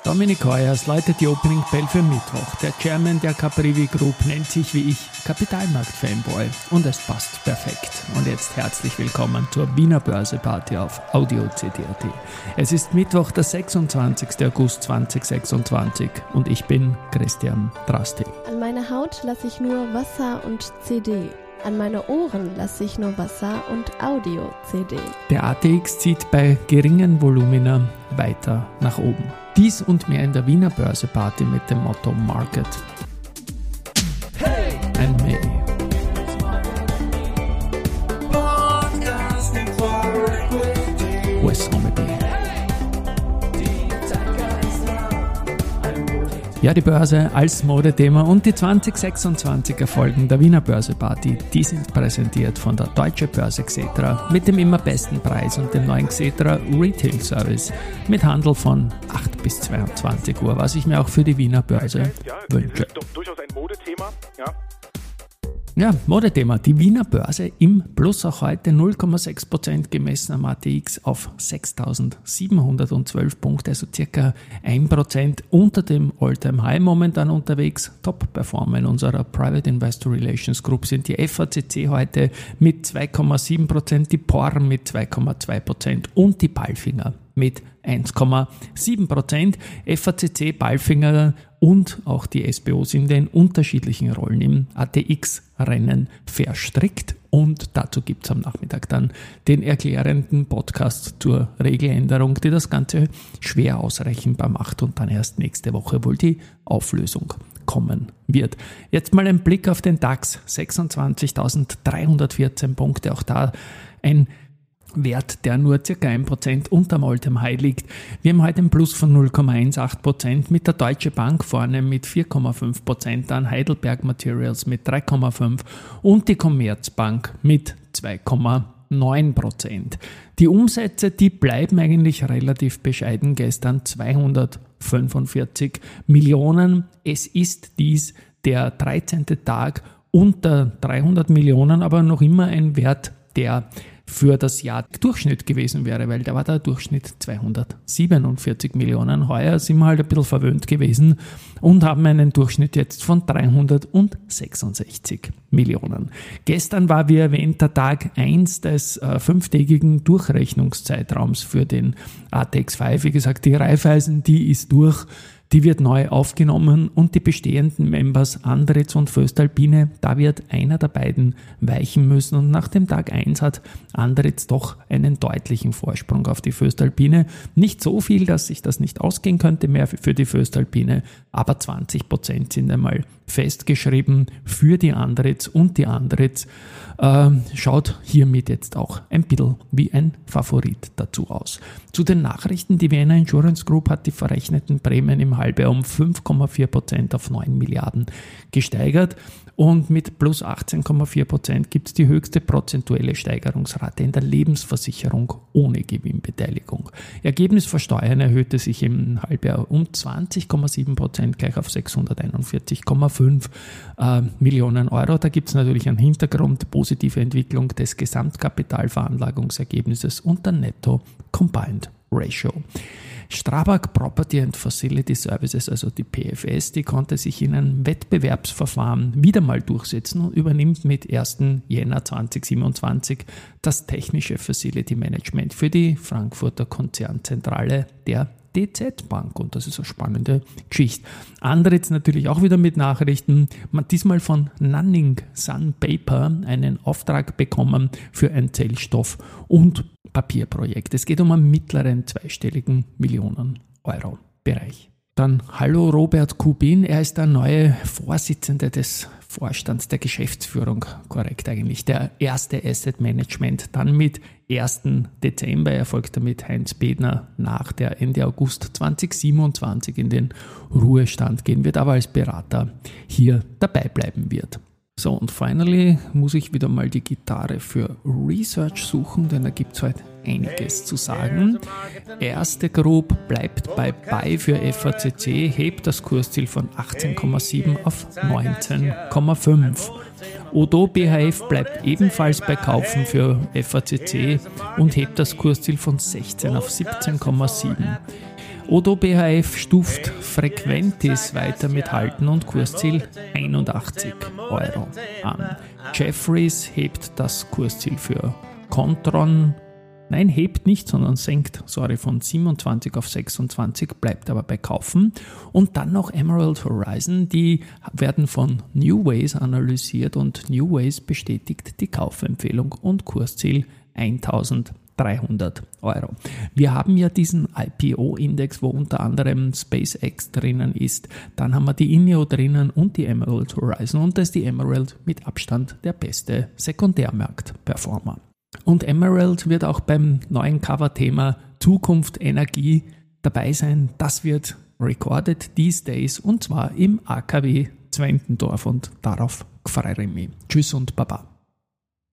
Dominik Heuers läutet die Opening Bell für Mittwoch. Der Chairman der Caprivi Group nennt sich wie ich Kapitalmarkt-Fanboy und es passt perfekt. Und jetzt herzlich willkommen zur Wiener Börse-Party auf Audio CD.at. Es ist Mittwoch, der 26. August 2026 und ich bin Christian Drastil. An meine Haut lasse ich nur Wasser und CD. An meine Ohren lasse ich nur Wasser und Audio-CD. Der ATX zieht bei geringen Volumina weiter nach oben. Dies und mehr in der Wiener Börse-Party mit dem Motto Market and Me. Wes Homedy. Ja, die Börse als Modethema und die 2026er Folgen der Wiener Börse-Party, die sind präsentiert von der Deutsche Börse Xetra mit dem immer besten Preis und dem neuen Xetra Retail Service mit Handel von 8 bis 22 Uhr, was ich mir auch für die Wiener Börse wünsche. Das ist doch durchaus ein Modethema, ja. Ja, Modethema. Die Wiener Börse im Plus auch heute 0,6% gemessen am ATX auf 6.712 Punkte, also circa 1% unter dem All-Time-High momentan unterwegs. Top-Performer in unserer Private Investor Relations Group sind die FACC heute mit 2,7%, die POR mit 2,2% und die Palfinger mit 1,7%. FACC, Palfinger und auch die SBO sind in unterschiedlichen Rollen im ATX-Rennen verstrickt. Und dazu gibt es am Nachmittag dann den erklärenden Podcast zur Regeländerung, die das Ganze schwer ausrechenbar macht und dann erst nächste Woche wohl die Auflösung kommen wird. Jetzt mal ein Blick auf den DAX, 26.314 Punkte, auch da ein Wert, der nur ca. 1% unterm All-Time-High liegt. Wir haben heute einen Plus von 0,18% mit der Deutsche Bank vorne mit 4,5%, dann Heidelberg Materials mit 3,5% und die Commerzbank mit 2,9%. Die Umsätze, die bleiben eigentlich relativ bescheiden. Gestern 245 Millionen. Es ist dies der 13. Tag unter 300 Millionen, aber noch immer ein Wert, der für das Jahr Durchschnitt gewesen wäre, weil da war der Durchschnitt 247 Millionen. Heuer sind wir halt ein bisschen verwöhnt gewesen und haben einen Durchschnitt jetzt von 366 Millionen. Gestern war, wie erwähnt, der Tag 1 des 5-tägigen Durchrechnungszeitraums für den ATX 5. Wie gesagt, die Raiffeisen, die ist durch. Die wird neu aufgenommen und die bestehenden Members Andritz und Voestalpine, da wird einer der beiden weichen müssen und nach dem Tag 1 hat Andritz doch einen deutlichen Vorsprung auf die Voestalpine. Nicht so viel, dass sich das nicht ausgehen könnte mehr für die Voestalpine, aber 20% sind einmal festgeschrieben für die Andritz und die Andritz schaut hiermit jetzt auch ein bisschen wie ein Favorit dazu aus. Zu den Nachrichten, die Vienna Insurance Group hat die verrechneten Prämien im Halbjahr um 5,4% auf 9 Milliarden gesteigert und mit plus 18,4% gibt es die höchste prozentuelle Steigerungsrate in der Lebensversicherung ohne Gewinnbeteiligung. Ergebnis vor Steuern erhöhte sich im Halbjahr um 20,7% gleich auf 641,5 Millionen Euro. Da gibt es natürlich einen Hintergrund, positive Entwicklung des Gesamtkapitalveranlagungsergebnisses und der Netto Combined Ratio. Strabag Property and Facility Services, also die PFS, die konnte sich in einem Wettbewerbsverfahren wieder mal durchsetzen und übernimmt mit 1. Jänner 2027 das technische Facility Management für die Frankfurter Konzernzentrale der DZ Bank und das ist eine spannende Geschichte. Andritz natürlich auch wieder mit Nachrichten, man hat diesmal von Nanning Sun Paper einen Auftrag bekommen für ein Zellstoff- und Papierprojekt. Es geht um einen mittleren zweistelligen Millionen-Euro-Bereich. Dann hallo Robert Kubin, er ist der neue Vorsitzende des Vorstands der Geschäftsführung, korrekt eigentlich, der erste Asset Management. Dann mit 1. Dezember erfolgt damit Heinz Bedner nach, der Ende August 2027 in den Ruhestand gehen wird, aber als Berater hier dabei bleiben wird. So, und finally muss ich wieder mal die Gitarre für Research suchen, denn da gibt es heute einiges zu sagen. Erste Group bleibt bei Buy für FACC, hebt das Kursziel von 18,7 auf 19,5. Odo BHF bleibt ebenfalls bei Kaufen für FACC und hebt das Kursziel von 16 auf 17,7. Odo BHF stuft Frequentis weiter mit Halten und Kursziel 81 € an. Jefferies hebt das Kursziel für Kontron, hebt nicht, sondern senkt, von 27 auf 26, bleibt aber bei Kaufen. Und dann noch Emerald Horizon, die werden von New Ways analysiert und New Ways bestätigt die Kaufempfehlung und Kursziel 1.300 €. Wir haben ja diesen IPO-Index, wo unter anderem SpaceX drinnen ist. Dann haben wir die INEO drinnen und die Emerald Horizon. Und da ist die Emerald mit Abstand der beste Sekundärmarkt-Performer. Und Emerald wird auch beim neuen Cover-Thema Zukunft Energie dabei sein. Das wird recorded these days und zwar im AKW Zwentendorf und darauf freue ich mich. Tschüss und Baba.